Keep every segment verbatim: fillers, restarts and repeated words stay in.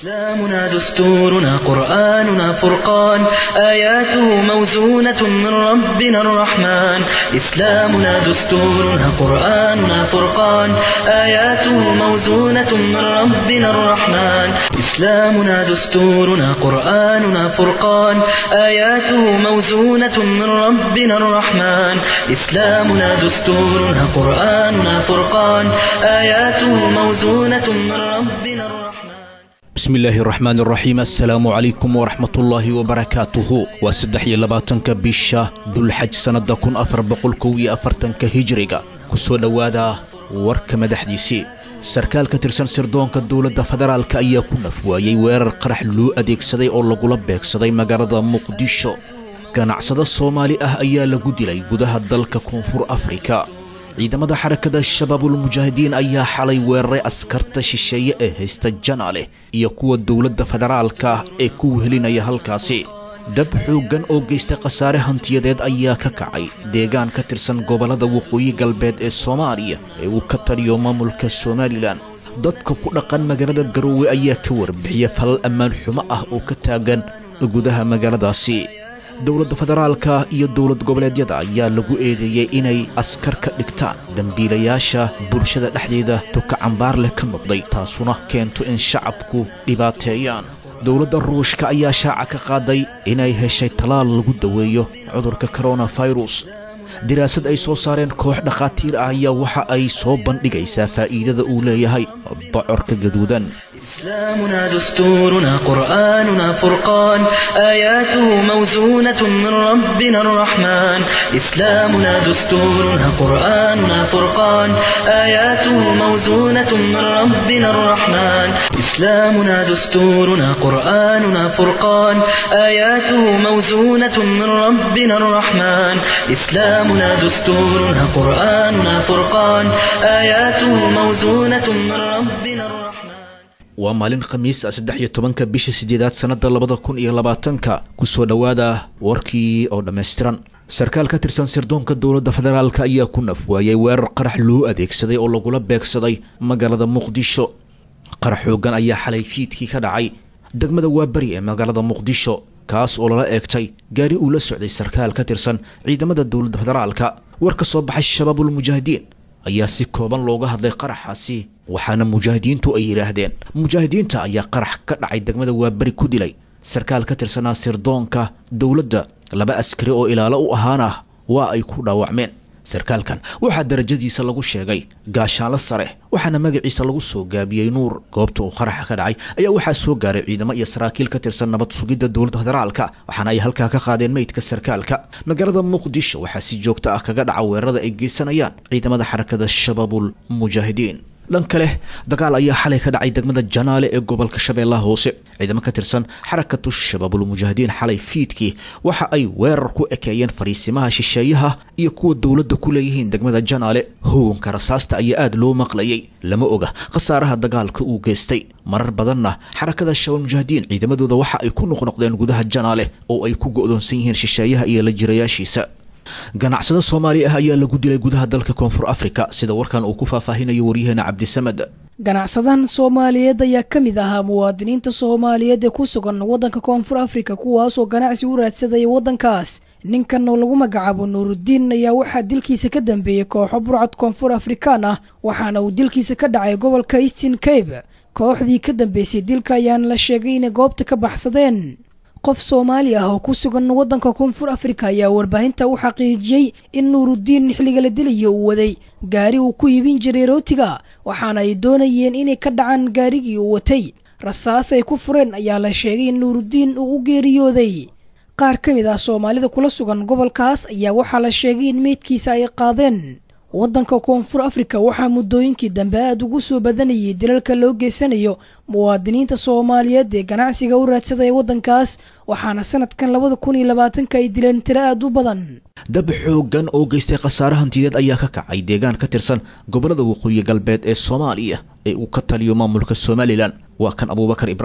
إسلامنا دستورنا قرآننا فرقان آياته موزونة من ربنا الرحمن إسلامنا دستورنا قرآننا فرقان آياته موزونة من ربنا الرحمن إسلامنا دستورنا قرآننا فرقان آياته موزونة من ربنا الرحمن إسلامنا دستورنا قرآننا فرقان آياته موزونة من ربنا الرحمن بسم الله الرحمن الرحيم السلام عليكم ورحمة الله وبركاته وسدحي لباتنك بيشا ذو الحج سنة كن أفر بقول كوي أفرتنك هجريك كسو دوادا ورك مدحديسي سركال كترسان سردونك الدولة فدرالك أيا كنا فوايي وير قرح لو أديك سدي أو لغولا بيك سدي مقارضة مقديشو كان عصد الصومالي أه أيا لغودي لي قدها الدلك كونفور أفريكا ciidamada xarakada shabaabul mujaahidiin ayaa xalay weeraray askarta shisheeye ee haysta janaale iyo kuwa dawladda federaalka ee ku wehelinaya halkaasi dab xoogan oo geystay khasaare hantiyadeed ayaa ka kacay deegaan ka tirsan gobolada waqooyi galbeed ee Soomaaliya ee uu ka taliyo maamulka Somaliland dadka ku dhaqan magaalada Garowe ayaa ka warbixiyay fal ammaan xumo ah oo ka taagan gudaha magaaladaasi dawladda federaalka iyo dawlad goboleedyada ayaa lagu eedeeyay inay askar ka dhigtaan dambiilayaasha bulshada dhexdeeda tuka cambaar leh ka noqday taasuna keento in shacabku dhibaateeyaan dawladda ruushka ayaa shaaca ka qaaday inay heshay talaal lagu daweeyo cudurka coronavirus diraasad ay soo saareen koox dhaqaatiir ah ayaa waxa ay soo bandhigaysaa faa'iidada uu leeyahay bocorka gaduudan إسلامنا دستورنا قرآننا فرقان آياته موزونة من ربنا الرحمن إسلامنا دستورنا قرآننا فرقان آياته موزونة من ربنا الرحمن إسلامنا دستورنا قرآننا فرقان آياته موزونة من ربنا الرحمن إسلامنا دستورنا قرآننا فرقان آياته موزونة من ربنا الرحمن waa maalin khamiis ah saddex iyo tobanka bisha sideedaad sanada labada kun iyo labaatanka ku soo dhawaada warkii oo dhameystiran sarkaal ka tirsan sirdoonka dawladda federaalka ayaa ku nafwaayay weerar qarax loo adeegsaday oo lagula beegsaday magaalada Muqdisho qarax xoogan ayaa xalay fiidkii ka dhacay degmada Waabari ee magaalada Muqdisho kaas oo lala eegtay gaari uu la socday sarkaal ka tirsan ciidamada dawladda federaalka war ka soo baxay shabaabul mujaahidiin ayaa si kooban looga hadlay qaraxaasi waxaana mujaahidiintu ay yiraahdeen mujaahidiinta ayaa qarax ka dhacay degmada Waabari ku dilay sarkaal ka tirsan sirdoonka dawladda laba askari oo ilaalo u ahaana waa ay ku dhaawacmeen sarkaalkan waxa darajadiisa lagu sheegay gaashaanle sare waxaana magaciisa lagu soo gaabiyay nuur goobta uu qarax ka dhacay ayaa waxa soo gaaray ciidamo iyo saraakiil ka tirsan nabad sugidda dawladda federaalka waxaana ay halka ka qaadeen meydka sarkaalka magaalada Muqdisho waxa si joogto ah kaga dhaca weerarada ay geysanayaan ciidamada xarakada shabaabul mujaahidiin lan kale dagaal ayaa xalay ka dhacay degmada Janaale ee gobolka Shabeellaha Hoose ciidamo ka tirsan xarakatu shabaabul mujaahidiin xalay fiidkii waxa ay weerar ku ekeeyeen fariisimaha shisheeyaha iyo kuwa dawladda ku leeyihiin degmada Janaale hoonka rasaasta ayaa aad loo maqlayay lama oga khasaaraha dagaalka uu geystay marar badanna xarakada shabaabul mujaahidiin ciidamadooda waxa ay ku noqnoqdeen gudaha Janaale oo ay ku go'doonsan yihiin shisheeyaha iyo la jirayaashiisa ganacsada Soomaali ah ayaa lagu dilay gudaha dalka Koonfur Afrika sida warkan uu ku faahfaahinayo wariyahana Cabdisamad ganacsadan Soomaaliyeed ayaa kamid ah muwaadiniinta Soomaaliyeed ee ku sugan wadanka Koonfur Afrika kuwaas oo ganacsi u raadsaday wadankaas ninkan oo lagu magacaabo Nuuruddin ayaa waxa dilkiisa ka dambeeyay kooxo burcad Koonfur Afrikaan ah waxaana uu dilkiisa ka dhacay gobolka Eastern Cape kooxdii ka dambeysay dilka ayaan la sheegay in goobta ka baxsadeen qof Soomaali ah oo ku sugan wadanka Koonfur Afrika ayaa warbaahinta u xaqiijiyay in Nuuruddin xilliga la dilayo uu waday gaari uu ku iibin jiray rootiga waxaana ay doonayeen inay ka dhacaan gaarigii uu watay rasaas ay ku fureen ayaa la sheegay in Nuuruddin uu u geeriyooday qaar kamid ah Soomaalida kula sugan gobolkaas ayaa waxa la sheegay in meedkiisa ay qaadeen wadanka Koonfur Afrika waxa muddooyinkii dambe aad ugu soo badanayay dilalka loo geysanayo muwaadiniinta Soomaaliyeed ee ganacsiga u raadsaday wadankaas waxaana sanadkan labada kun iyo labaatanka ay dileen tiro aad u badan dab xoogan oo geystay khasaare hantiyadeed ayaa ka kacay deegaan ka tirsan gobolada waqooyi galbeed ee Soomaaliya ee uu ka taliyo maamulka Somaliland waa kan Abuubakar Ibraahim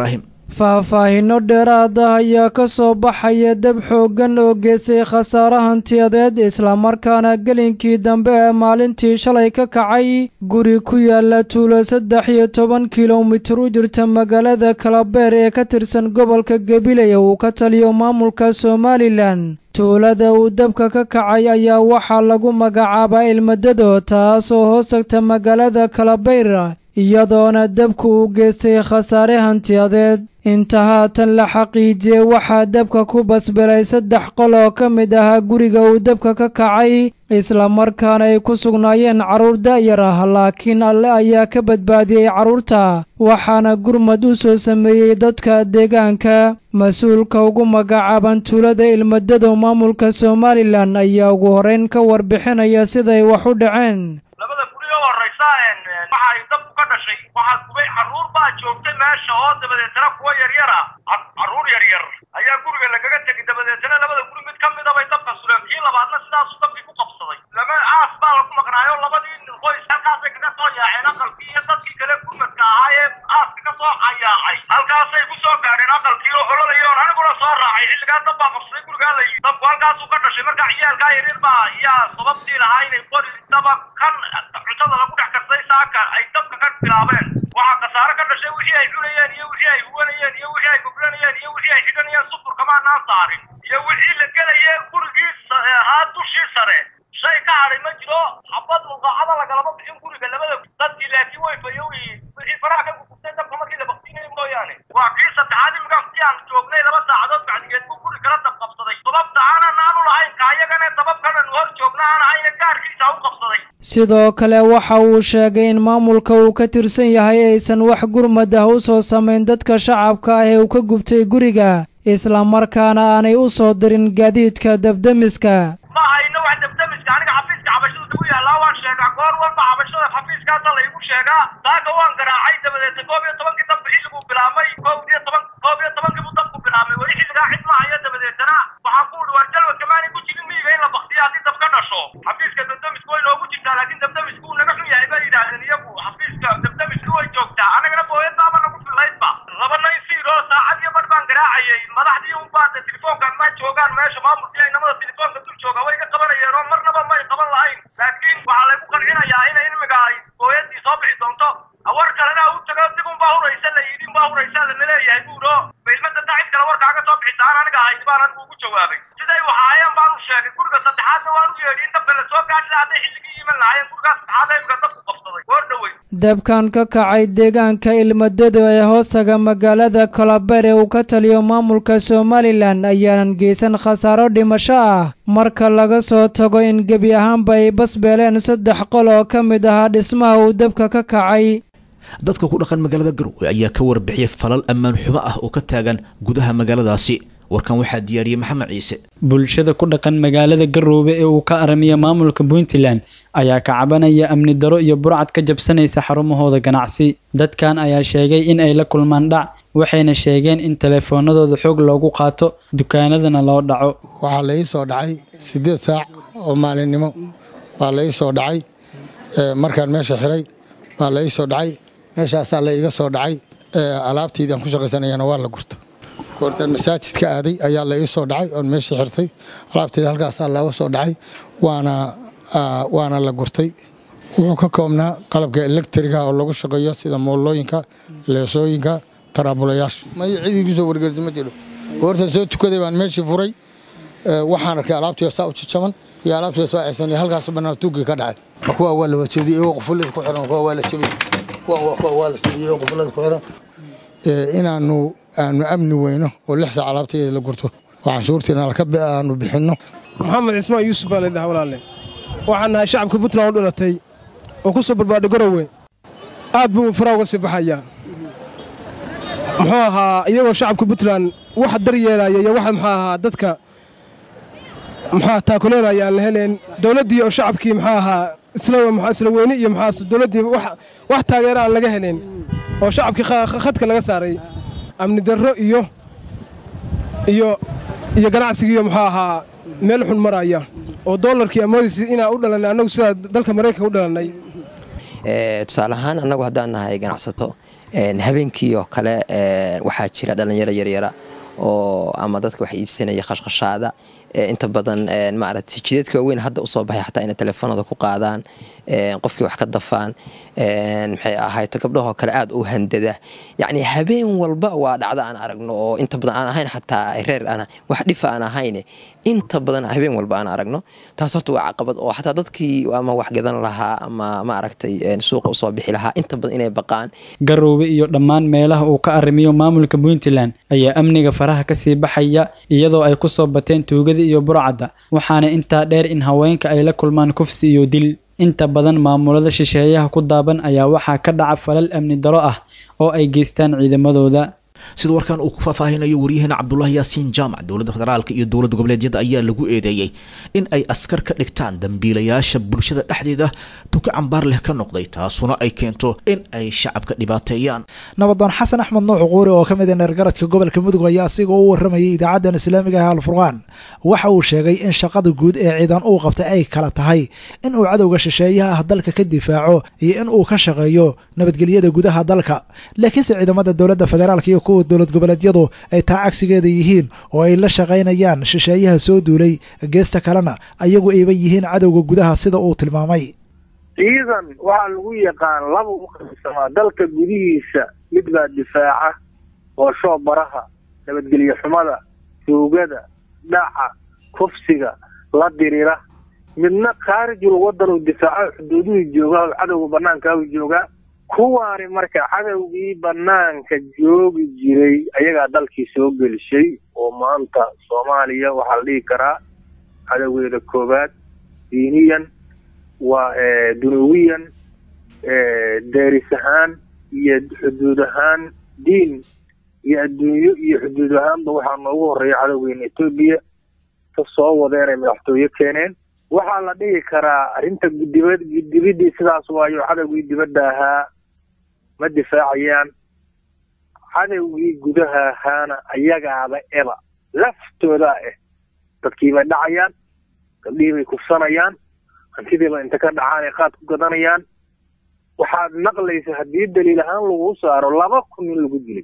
faahfaahinno dheeraad ah ayaa ka soo baxaya dab xooggan oo geystay khasaare hantiyadeed islamarkaana gelinkii dambe ee maalintii shalay ka kacay guri ku yaala tuulo saddex iyo toban kilomitir u jirta magaalada kalabeer ee ka tirsan gobolka gabiley uu ka taliyo maamulka somalilan tuulada uu dabka ka kacay ayaa waxaa lagu magacaabaa ilmadado taasoo hoos tagta magaalada kalabeer iyadoona dabku uu geystay khasaare hantiyadeed inta haatan la xaqiijiyey waxaa dabka ku basbilay saddex qol oo ka mid ahaa guriga uu dabka ka kacay islamarkaana ay ku sugnaayeen carruur da'yar ah laakiin alle ayaa ka badbaadiyey carruurta waxaana gurmad u soo sameeyey dadka deegaanka mas-uulka ugu magacaaban tuulada ilmadado maamulka somalilan ayaa ugu horrayn ka warbixinaya siday wax u dhaceen waxay dabku ka dhashay waxaa gubay carruur baa joogtay meesha oo dabadeetana kuwa yaryar ah carruur yaryar ayaa guriga lagaga tegay dabadeetana labada guri mid ka mida bay dabka sureen kii labaadna sidaasuu dabkii ku qabsaday lama aas baa lagu maqnaayo labadii qoys halkaasay kaga soo yaaceen aqalkii iyo dadkii kale gurmadka ahaa ee aaska ka soo cayaacay halkaasay ku soo gaadheen aqalkii oo ololayoon aniguna soo raacay xilligaa dab baa qabsaday gurigaa la yidhi dabku halkaasuu ka dhashay marka ciyaalkaa yaryar baa iyaa sababtii lahaa inay qori daba kan cuntada lagu dhex kartay saaka ay dabka ka bilaabeen waxaa khasaare ka dhashay wixii ay cunayeen iyo wixii ay huwanayeen iyo wixii ay goglanayeen iyo wixii ay xidhanayeen sufurkamaanaan saarin iyo wixii la gelayee gurigii ahaa dushii sare shay ka hadhay ma jiro xabad muqaacada lagalama bixin guriga labada dadkii laakiin way fayowiyiin wixii faraha ka gugubtay dabka markii la baktinay mooyaane waa kii saddexaad iminkaan si aan joognay laba saacadood bacdigeed buu guri kala dab qabsaday sababta aanan aanu lahayn kaayagane dababkanan hor joogna aan ahayna gaarkiisa u qabsaday sidoo kale waxa uu sheegay in maamulka uu ka tirsan yahay aysan wax gurmad ah u soo samayn dadka shacabka ah ee uu ka gubtay guriga islamarkaana aanay u soo dirin gaadiidka dabdemiska ma hayno wax dabdemiska aniga xafiiska xabashada ugu yaallaa waan sheegaa goor walba xabashada xafiiskaasa laygu sheegaa saaka waan garaacay dabadeeta koob iyo tobankii dabka xilliguu bilaabmay koob iyo toban koob iyo tobankii buu dabku bilaabmay weli xilligaa cid ma hayo dabadeetana waxaan ku udhi waan jalwa kamaanay ku jirin miyiga in la baktiyo haddii dab ka dhasho xafiiska dabdemisku way noogu jirtaa laakiin dabdemisku uu naga xun yahay bay yidhaahdeen iyagu xafiiska dabdemisku way joogtaa annagana booyadaaba nagu fillaydba laba nayn siiroo saacad iyo badh baan garaacayay madaxdii unbaa de telefoonkan ma joogaan meesha maamulkii ay namada telefoonka dul jooga way ka qabanayeen oo marnaba may qaban lahayn laakiin waxaa laygu qancinayaa inay imiga ay booyadii soo bixi doonto war kalena u tago dib unbaa huraysa la yidhi unbaa huraysa lana leeyahay buuro bailmada dacid kale warkaaga soo bixisaan aniga ahayd baan anigu ugu jawaabay siday waxaayeen baan u sheegay guriga saddexaadna waan u yeedhi in dabka la soo gaadhi laha hadday xilligii iman lahaayeen gurigaa saddexaad imika dabku qabsaday goor dhawey dabkan ka kacay deegaanka ilmadado ee hoostaga magaalada kalabeer ee uu ka taliyo maamulka somalilan ayaanan geysan khasaaro dhimasho ah marka laga soo tago in gebi ahaanba ay basbeeleen saddex qol oo ka mid ahaa dhismaha uu dabka ka kacay dadka ku dhaqan magaalada garowe ayaa ka warbixiyay falal ammaan xumo ah oo ka taagan gudaha magaaladaasi warkan waxaa diyaariyey maxamed ciise bulshada ku dhaqan magaalada garowe ee uu ka aramiya maamulka puntland ayaa ka cabanaya amni daro iyo burcad ka jabsanaysa xarumahooda ganacsi dadkan ayaa sheegay in ay la kulmaan dhac waxayna sheegeen in teleefoonadooda xoog loogu qaato dukaanadana loo dhaco waxaa la ii soo dhacay siddeed saac oo maalinimo baa la ii soo dhacay markaan meesha xiray baa la ii soo dhacay meeshaasaa la iga soo dhacay alaabtiidaan ku shaqaysanayana waa la gurta goortaan masaajidka aaday ayaa la ii soo dhacay oon meeshii xirtay alaabteeda halkaasaa looga soo dhacay waana waana la gurtay wuxuu ka koobnaa qalabka elektriga oo lagu shaqeeyo sida moolooyinka leesooyinka taraabulayaasha may cidii ku soo wargelisa ma jiro goortaan soo tukaday baan meeshii furay waxaan arkay alaabtii saa u jajaban iyo alaabtii soo aysan halkaas banaan tuugii ka dhacay kuwa waa la wajeediyay iyagoo qufulada ku xiran kuwa waa la jabiyay kuwa waa la jabiyay iyagoo qufulada ku xiran inaanu aanu amni weyno oo lix saac alaabteeda la gurto waxaan shuurtiina aanu bixinno maxamed cismaan yuusuf baa laydhaha walaalle waxaan nahay shacabka puntland u dhalatay oo ku soo barbaadhay garowe aad buu fara uga sii baxayaa muxuu ahaa iyagoo shacabka puntland waxa daryeelaya iyo waxa muxuu ahaa dadka muxuu taakuleelaya aan la helayn dowladdii oo shacabkii muxuu ahaa isla isla weyne iyo muxuu dowladdii wax wax taageero aan laga helayn oo shacabkii khadka laga saaray amni darro iyo iyo iyo ganacsigiiyo muxuu ahaa meel xun maraya oo doolarkii amoodiisi inaan u dhalanay annagu sida dalka maraykanka u dhalannay tusaale ahaan annagu haddaan nahay ganacsato habeenkii oo kale waxaa jira dhalinyaro yaryara oo ama dadka wax iibsanaya khashkhashaada inta badan maaragtay jidadka waaweyn hadda usoo baxay xataa inay telefoonada ku qaadaan qofkii wax ka dafaan maxay ahayto gabdhahoo kale aad u handada yacni habeen walba waa dhacdo aan aragno oo inta badan aan ahayn xataa reer aan wax dhifa aan ahayne inta badan habeen walba aan aragno taas horta waa caqabad oo xataa dadkii ama wax gadan lahaa ama maaragtay suuqa usoo bixi lahaa inta badan inay baqaan. Garoowe iyo dhammaan meelaha uu ka arrimiyo maamulka Puntland ayaa amniga faraha ka sii baxaya iyadoo ay ku soo bateen tuugada iyo burcadda waxaana intaa dheer in haweenka ay la kulmaan kufsi iyo dil. Inta badan maamulada shisheeyaha ku daaban ayaa waxaa ka dhaca falal amni daro ah oo ay geystaan ciidamadooda. sida warkan uu ku faahfaahinayo wariyahana Cabdullaahi Yaasiin Jaamac dowladda federaalka iyo dowladda goboleedyada ayaa lagu eedeeyay in ay askar ka dhigtaan dambiilayaasha bulshada dhexdeeda tuka cambaar leh ka noqday taasuna ay keento in ay shacabka dhibaateeyaan. Nabadoon Xasan Axmed Nuux Quuri oo kamid ah garadka gobolka Mudug ayaa asiga u waramayay idaacadda Islaamiga ah Al-Furqaan waxa uu sheegay in shaqada guud ee ciidan uu qabtay ay kala tahay in uu cadowga shisheeyaha dalka ka difaaco iyo in uu ka shaqeeyo nabadgelyada gudaha dalka laakiin ciidamada dowladda federaalka iyo kuwa dowlad goboleedyadu ay taa cagsigeeda yihiin oo ay la shaqaynayaan shisheeyaha soo duulay geesta kalena ayagu ayba yihiin cadowga gudaha sida uu tilmaamay. ciidan waxaa lagu yaqaan laba u qaybsamaa dalka gudihiisa mid baa difaaca oo shoobaraha nabadgelyo xumada tuugada dhaca kufsiga la dirira midna khaarijul wadan uu difaaco xuduuduhu jooga cadowga banaanka uu jooga kuwaani marka cadowgii banaanka joogi jiray ayagaa dalkii soo gelishay oo maanta Soomaaliya waxaa la dhihi karaa cadowgeeda koobaad diiniyan waa dunawiyan deeris ahaan iyo xuduud ahaan diin iyo adduunyo iyo xuduud ahaanba waxaa noogu horeeya cadowgeena Itoobiya ka soo wadeen ay madaxtooyo keeneen waxaa la dhihi karaa arrinta dibad dibadii sidaas waayo cadowgii dibadda ahaa ma difaacayaan cadowgii gudaha ahaana ayagaaba eba laftooda ah dadkii bay dhacayaan gabdhihii bay kufsanayaan hantidiiba inta ka dhacaan ay qaad ku gadanayaan waxaad naqlaysa haddii daliil ahaan lagu saaro laba kun in lagu dilay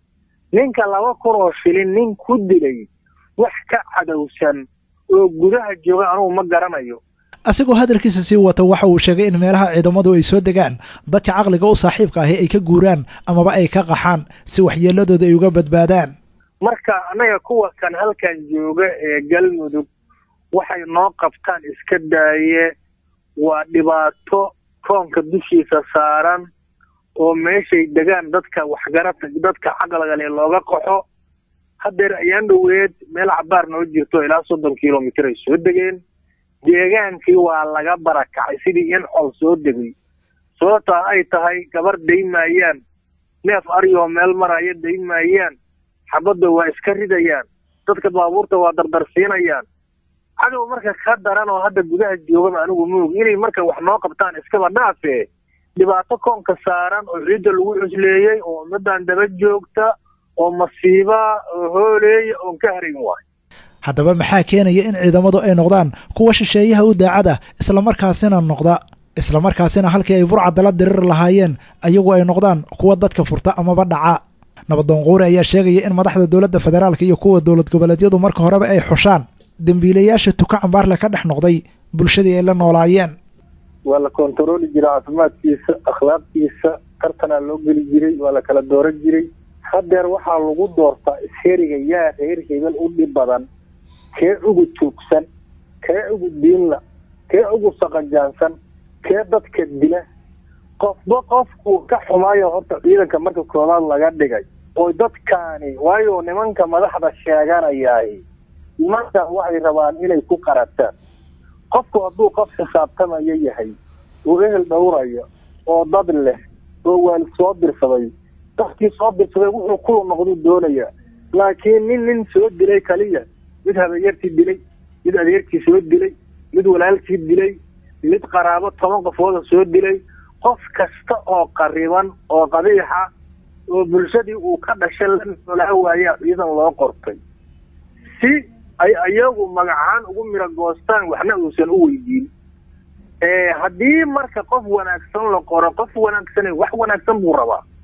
ninka laba kun oo shilin nin ku dilay wax ka cadowsan oo gudaha jooga anugu ma garanayo. asigoo hadalkiisa sii wata waxa uu sheegay in meelaha ciidamadu ay soo degaan dadka caqliga u saaxiibka ah ay ka guuraan amaba ay ka qaxaan si waxyeeladooda ay uga badbaadaan. marka anaga kuwa kan halkan jooga ee Galmudug waxay noo qabtaan iska daaye waa dhibaato koonka dushiisa saaran oo meeshay degaan dadka waxgarata dadka caqliga leh looga qaxo hadeer ayaan dhaweed meel cabaar noo jirto ilaa soddon kiiloomitir ay soo degeen deegaankii waa laga barakacay sidii in xol soo degay sababta ay tahay gabar daymayaan neef ariyo meel maraya daymayaan xabadda waa iska ridayaan dadka baabuurta waa dardarsiinayaan cadow marka ka daran oo hadda gudaha jooga anigu moog inay marka wax noo qabtaan iskaba dhaafe dhibaato koonka saaran oo ciidda lagu cusleeyay oo ummadan daba joogta oo masiiba oo hooleey oo ka harin waay. haddaba maxaa keenaya in ciidamadu ay noqdaan kuwa shisheeyaha u daacada isla markaasina noqda isla markaasina halkii ay burcadda la dirir lahaayeen ayagu ay noqdaan kuwa dadka furta amaba dhaca. Nabadoon Quuri ayaa sheegaya in madaxda dowladda federaalka iyo kuwa dowlad goboleedyadu marka horeba ay xushaan dambiilayaasha tuka cambaarle ka dhex noqday bulshadii ay la noolaayeen. waa la kontarooli jiray caafimaadkiisa akhlaaqdiisa tartanaa loo geli jiray waa la kala dooran jiray hadeer waxaa lagu doortaa isheeriga yaa reer hebel u dhib badan kee ugu tuugsan kee ugu diinla kee ugu saqajaansan kee dadka dila qofba qofku ka xumaayo horta ciidanka marka koobaad laga dhigay oo dadkaani waayo nimanka madaxda sheeganayay marka waxay rabaan inay ku qarataan qofku hadduu qof xisaabtamaya yahay oo ehel dhowraya oo dad leh oo waalid soo dirsaday dadkii soo dirsaday wuxuu ku noqdo doonaya laakiin nin nin soo dilay kaliya mid habeeyartii dilay mid adeerkii soo dilay mid walaalkii dilay mid qaraabo toban qofood soo dilay qof kasta oo qariban oo qabiixa oo bulshadii uu ka dhashay la waaya ciidan loo qortay si ay ayagu magacaan ugu mira goostaan waxna uusan u weydiin ee hadii marka qof wanaagsan la qoro qof wanaagsan wax wanaagsan buu rabaa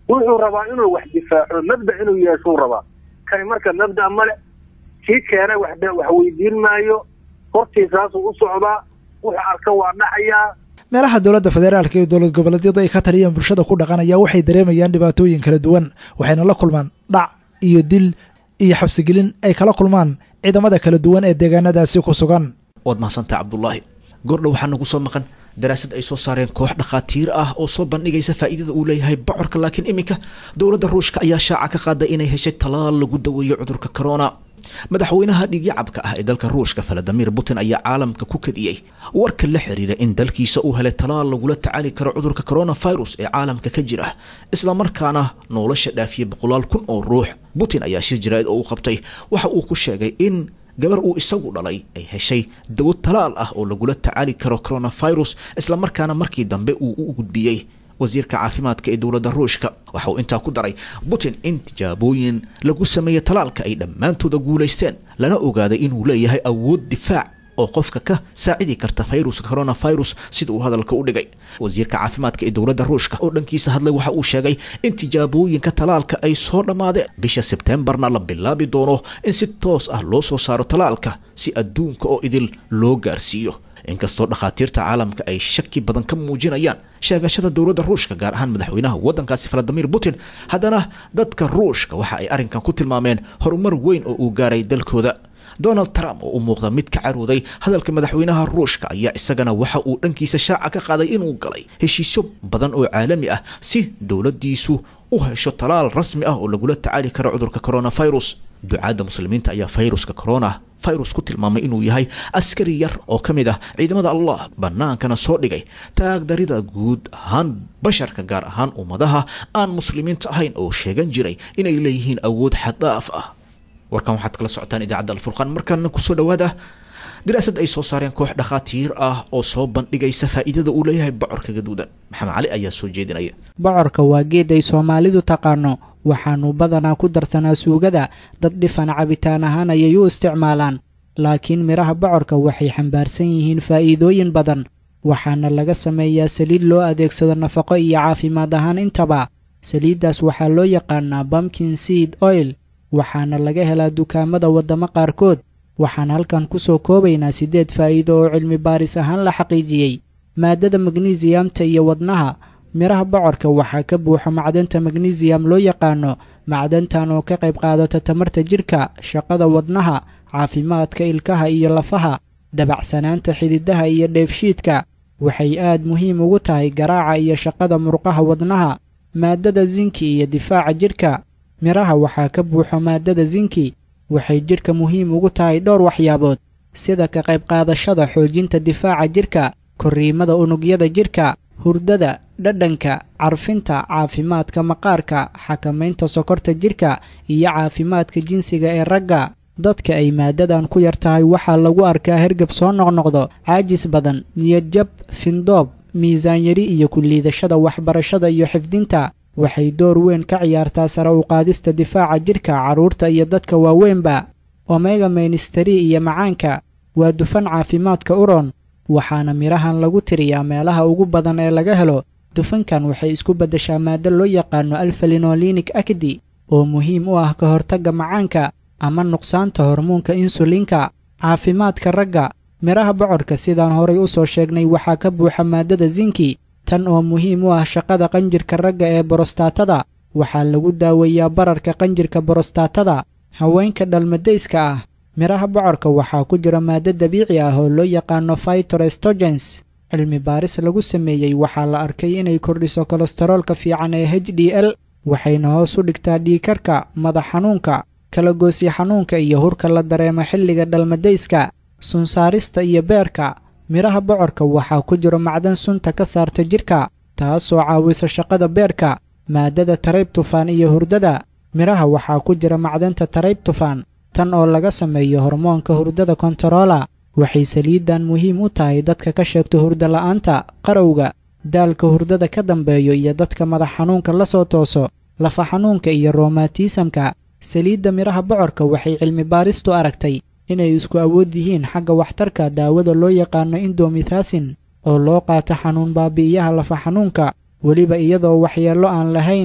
wuxuu rabaa inuu wax difaaco mabda inuu yeeshuu rabaa kani marka mabda male kii keenay wax wax weydiin maayo hortiisaasuu u socdaa wuxuu arka waa dhacayaa. meelaha dowladda federaalka iyo dowlad goboleedyadu ay ka taliyeen bulshada ku dhaqanaya waxay dareemayaan dhibaatooyin kala duwan waxayna la kulmaan dhac iyo dil iyo xabsigelin ay kala kulmaan ciidamada kala duwan ee deegaanadaasi ku sugan. waad mahadsantahay cabdullaahi. goordhow waxaa nagu soo maqan daraasad ay soo saareen koox dhakhaatiir ah oo soo bandhigaysa faa'iidada uu leeyahay bocorka, laakiin iminka dowladda ruushka ayaa shaaca ka qaaday inay heshay talaal lagu daweeyo cudurka corona. madaxweynaha dhiigyacabka ah ee dalka ruushka valadimir putin ayaa caalamka ku kadiyey warka la xiriira in dalkiisa uu helay talaal lagula tacaali karo cudurka coronavirus ee caalamka ka jira islamarkaana nolosha dhaafiyey boqolaal kun oo ruux. putin ayaa shir jaraa'id oo u qabtay waxa uu ku sheegay in gabar uu isagu dhalay ay heshay dawo talaal ah oo lagula tacaali karo coronavirus islamarkaana markii dambe uu u gudbiyey wasiirka caafimaadka ee dowladda ruushka. waxa uu intaa ku daray putin in tijaabooyin lagu sameeyey talaalka ay dhammaantooda guulaysteen lana ogaaday inuu leeyahay awood difaac oo qofka ka saacidi karta fayruska coronavirus sida uu hadalka u dhigay. wasiirka caafimaadka ee dowladda ruushka oo dhankiisa hadlay waxa uu sheegay in tijaabooyinka talaalka ay soo dhammaadeen bisha sebteembarna la bilaabi doono in si toos ah loo soo saaro talaalka si adduunka oo idil loo gaarsiiyo. inkastoo dhakhaatiirta caalamka ay shaki badan ka muujinayaan sheegashada dowladda ruushka gaar ahaan madaxweynaha waddankaasi valadimir putin, haddana dadka ruushka waxa ay arrinkan ku tilmaameen horumar weyn oo uu gaaray dalkooda. donald trump oo u muuqda mid ka carooday hadalka madaxweynaha ruushka ayaa isagana waxa uu dhankiisa shaaca ka qaaday inuu galay heshiisyo badan oo caalami ah si dowladdiisu u hesho talaal rasmi ah oo lagula tacaali karo cudurka coronavirus. ducaadda muslimiinta ayaa fayruska corona virus ku tilmaamay inuu yahay askari yar oo ka mid ah ciidamada allah, bannaankana soo dhigay taagdarida guud ahaan basharka gaar ahaan ummadaha aan muslimiinta ahayn oo sheegan jiray inay leeyihiin awood xaddaaf ah. warkan waxaad kala socotaan idaacadda alfurqaan. markaana kusoo dhawaada daraasad ay soo saareen koox dhakhaatiir ah oo soo bandhigaysa faa'iidada uu leeyahay bocorka gaduudan. maxamed cali ayaa soo jeedinaya. bocorka waa geed ay soomaalidu taqaano, waxaanu badanaa ku darsanaa suugada, dad dhifan cabitaan ahaan ayay u isticmaalaan. laakiin midhaha bocorka waxay xambaarsan yihiin faa'iidooyin badan, waxaana laga sameeyaa saliid loo adeegsado nafaqo iyo caafimaad ahaan intaba. saliiddaas waxaa loo yaqaanaa pumpkin seed oil, waxaana laga helaa dukaamada waddamo qaarkood. waxaan halkan ku soo koobaynaa siddeed faa'iido oo cilmi baaris ahaan la xaqiijiyey. maaddada magnesiamta iyo wadnaha. midhaha bocorka waxaa ka buuxa macdanta magnesium loo yaqaano, macdantan oo ka qayb qaadata tamarta jidhka, shaqada wadnaha, caafimaadka ilkaha iyo lafaha, dabacsanaanta xididaha iyo dheefshiidka. waxay aad muhiim ugu tahay garaaca iyo shaqada murqaha wadnaha. maaddada zinki iyo difaaca jidhka. midhaha waxaa ka buuxa maaddada zinki, waxay jidhka muhiim ugu tahay dhowr waxyaabood sida ka qayb qaadashada xoojinta difaaca jidhka, korriimada unugyada jidhka, hurdada, dhadhanka, carfinta, caafimaadka maqaarka, xakamaynta sokorta jidhka iyo caafimaadka jinsiga ee ragga. dadka ay maaddadan ku yar tahay waxaa lagu arkaa hergab soo noqnoqdo, caajis badan, niyadjab, findoob, miisaan yari iyo ku liidashada waxbarashada iyo xifdinta. waxay door weyn ka ciyaartaa sare u qaadista difaaca jidhka carruurta iyo dadka waaweynba. omega mainstri iyo macaanka waa dufan caafimaadka u roon, waxaana midhahan lagu tiriyaa meelaha ugu badan ee laga helo. dufankan waxay isku beddeshaa maaddo loo yaqaano alfalinolinic acidi oo muhiim u ah ka hortagga macaanka ama nuqsaanta hormoonka insulinka. caafimaadka ragga. midhaha bocorka sidaan horay u soo sheegnay waxaa ka buuxa maaddada zinki, tan oo muhiim u ah shaqada qanjirka ragga ee borostaatada. waxaa lagu daaweeyaa bararka qanjirka borostaatada. haweenka dhalmadayska ah. midhaha bocorka waxaa ku jira maaddo dabiici ah oo loo yaqaano phytoestrogens. cilmi baaris lagu sameeyey waxaa la arkay inay kordhiso kolestaroolka fiican ee h d l, waxayna hoos u dhigtaa dhiigkarka, madax xanuunka, kalagoosya xanuunka iyo hurka la dareemo xilliga dhalmadayska. sunsaarista iyo beerka. midhaha bocorka waxaa ku jira macdan sunta ka saarta jidhka, taasoo caawisa shaqada beerka. maaddada taraybtufaan iyo hurdada. midhaha waxaa ku jira macdanta taraybtufaan, tan oo laga sameeyo hormoonka hurdada kontaroola. waxay saliiddan muhiim u tahay dadka ka sheegta hurdo la'aanta, qarowga, daalka hurdada ka dambeeyo iyo dadka madax xanuunka la soo tooso, lafa xanuunka iyo roomatiisamka. saliidda midhaha bocorka waxay cilmi baaristu aragtay inay isku awood yihiin xagga waxtarka daawada loo yaqaano indomithasin oo loo qaato xanuun baabi'iyaha lafa xanuunka, weliba iyadoo waxyeello aan lahayn.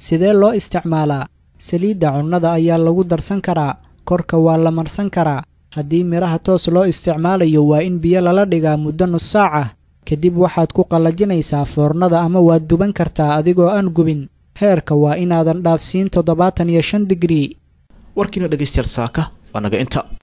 sidee loo isticmaalaa? saliidda cunnada ayaa lagu darsan karaa, korka waa la marsan karaa. haddii midhaha toos loo isticmaalayo waa in biyo lala dhigaa muddo nus saac ah, kadib waxaad ku qallajinaysaa foornada ama waad duban kartaa adigoo aan gubin. heerka waa inaadan dhaafsiin toddobaatan iyo shan digrii. warkiina dhegaystayaal saaka waa naga inta